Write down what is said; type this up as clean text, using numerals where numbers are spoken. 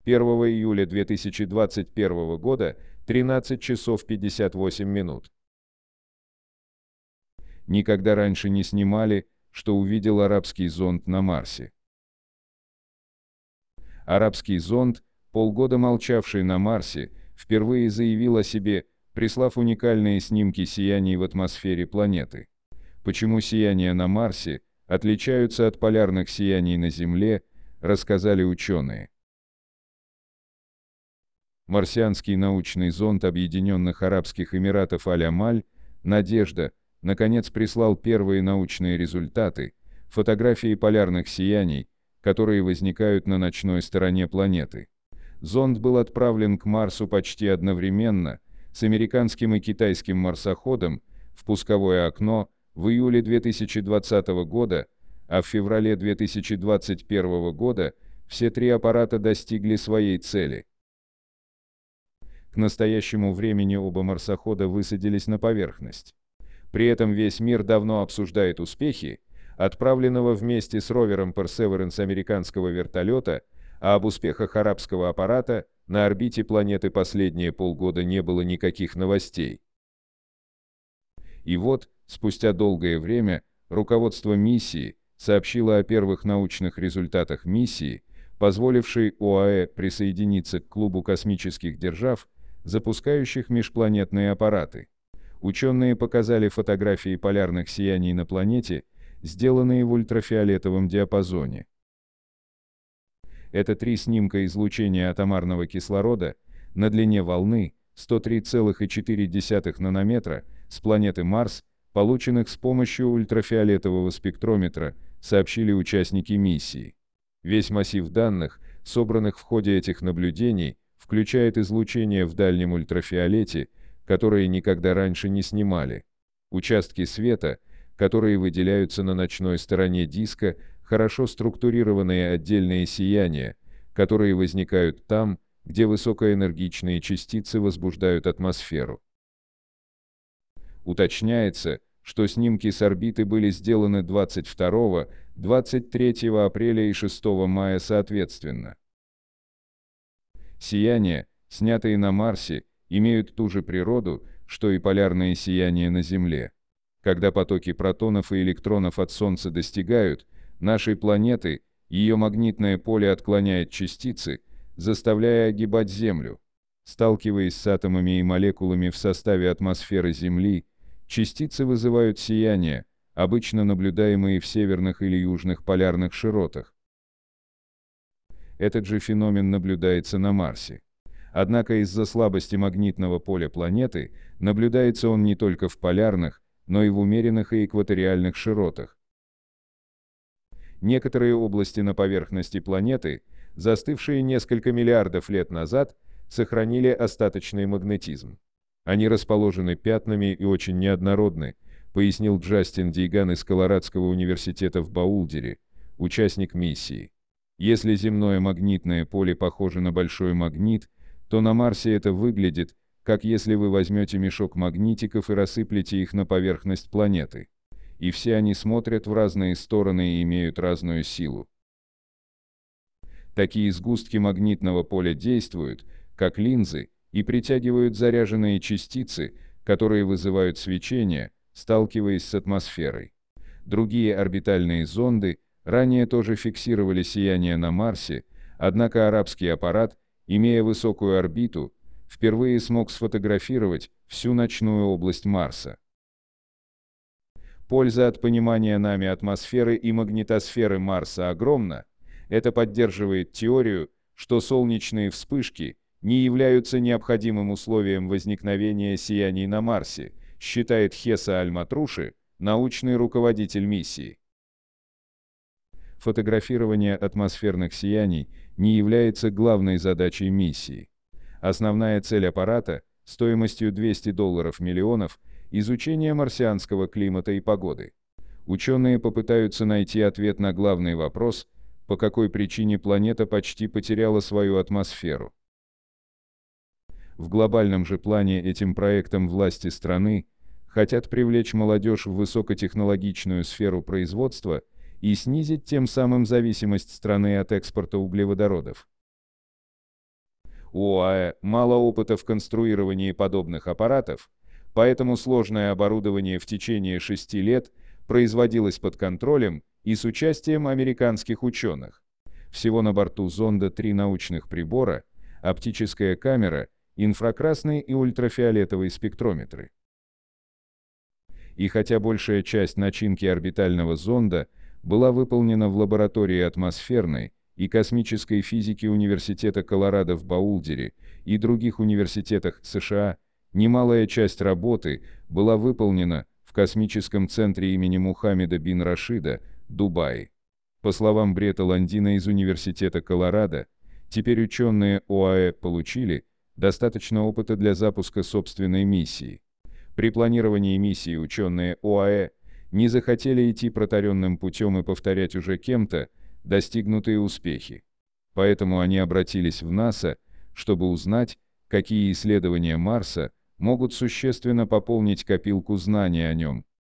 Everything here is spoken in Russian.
1 июля 2021 года, 13 часов 58 минут. Никогда раньше не снимали, что увидел арабский зонд на Марсе. Арабский зонд, полгода молчавший на Марсе, впервые заявил о себе, прислав уникальные снимки сияний в атмосфере планеты. Почему сияния на Марсе отличаются от полярных сияний на Земле, рассказали ученые. Марсианский научный зонд Объединенных Арабских Эмиратов Аль-Амаль «Надежда» наконец прислал первые научные результаты, фотографии полярных сияний, которые возникают на ночной стороне планеты. Зонд был отправлен к Марсу почти одновременно с американским и китайским марсоходом в пусковое окно в июле 2020 года, а в феврале 2021 года все три аппарата достигли своей цели. К настоящему времени оба марсохода высадились на поверхность. При этом весь мир давно обсуждает успехи отправленного вместе с ровером Perseverance американского вертолета, а об успехах арабского аппарата на орбите планеты последние полгода не было никаких новостей. И вот, спустя долгое время, руководство миссии сообщило о первых научных результатах миссии, позволившей ОАЭ присоединиться к клубу космических держав, запускающих межпланетные аппараты. Ученые показали фотографии полярных сияний на планете, сделанные в ультрафиолетовом диапазоне. Это три снимка излучения атомарного кислорода на длине волны 103,4 нанометра с планеты Марс, полученных с помощью ультрафиолетового спектрометра, сообщили участники миссии. Весь массив данных, собранных в ходе этих наблюдений, включает излучение в дальнем ультрафиолете, которые никогда раньше не снимали. Участки света, которые выделяются на ночной стороне диска, хорошо структурированные отдельные сияния, которые возникают там, где высокоэнергичные частицы возбуждают атмосферу. Уточняется, что снимки с орбиты были сделаны 22, 23 апреля и 6 мая соответственно. Сияния, снятые на Марсе, имеют ту же природу, что и полярные сияния на Земле. Когда потоки протонов и электронов от Солнца достигают нашей планеты, ее магнитное поле отклоняет частицы, заставляя огибать Землю. Сталкиваясь с атомами и молекулами в составе атмосферы Земли, частицы вызывают сияния, обычно наблюдаемые в северных или южных полярных широтах. Этот же феномен наблюдается на Марсе. Однако из-за слабости магнитного поля планеты наблюдается он не только в полярных, но и в умеренных и экваториальных широтах. Некоторые области на поверхности планеты, застывшие несколько миллиардов лет назад, сохранили остаточный магнетизм. Они расположены пятнами и очень неоднородны, пояснил Джастин Дейган из Колорадского университета в Боулдере, участник миссии. Если земное магнитное поле похоже на большой магнит, то на Марсе это выглядит, как если вы возьмете мешок магнитиков и рассыплете их на поверхность планеты. И все они смотрят в разные стороны и имеют разную силу. Такие сгустки магнитного поля действуют, как линзы, и притягивают заряженные частицы, которые вызывают свечение, сталкиваясь с атмосферой. Другие орбитальные зонды ранее тоже фиксировали сияние на Марсе, однако арабский аппарат, имея высокую орбиту, впервые смог сфотографировать всю ночную область Марса. Польза от понимания нами атмосферы и магнитосферы Марса огромна. Это поддерживает теорию, что солнечные вспышки не являются необходимым условием возникновения сияний на Марсе, считает Хеса Аль-Матруши, научный руководитель миссии. Фотографирование атмосферных сияний не является главной задачей миссии. Основная цель аппарата, стоимостью $200 миллионов, изучение марсианского климата и погоды. Ученые попытаются найти ответ на главный вопрос, по какой причине планета почти потеряла свою атмосферу. В глобальном же плане этим проектом власти страны хотят привлечь молодежь в высокотехнологичную сферу производства и снизить тем самым зависимость страны от экспорта углеводородов. У ОАЭ мало опыта в конструировании подобных аппаратов, поэтому сложное оборудование в течение 6 лет производилось под контролем и с участием американских ученых. Всего на борту зонда 3 научных прибора, оптическая камера, инфракрасный и ультрафиолетовый спектрометры. И хотя большая часть начинки орбитального зонда была выполнена в лаборатории атмосферной и космической физики Университета Колорадо в Боулдере и других университетах США, немалая часть работы была выполнена в космическом центре имени Мухаммеда бин Рашида, Дубай. По словам Бретта Ландина из Университета Колорадо, теперь ученые ОАЭ получили достаточно опыта для запуска собственной миссии. При планировании миссии ученые ОАЭ не захотели идти протаренным путем и повторять уже кем-то достигнутые успехи. Поэтому они обратились в НАСА, чтобы узнать, какие исследования Марса могут существенно пополнить копилку знаний о нем.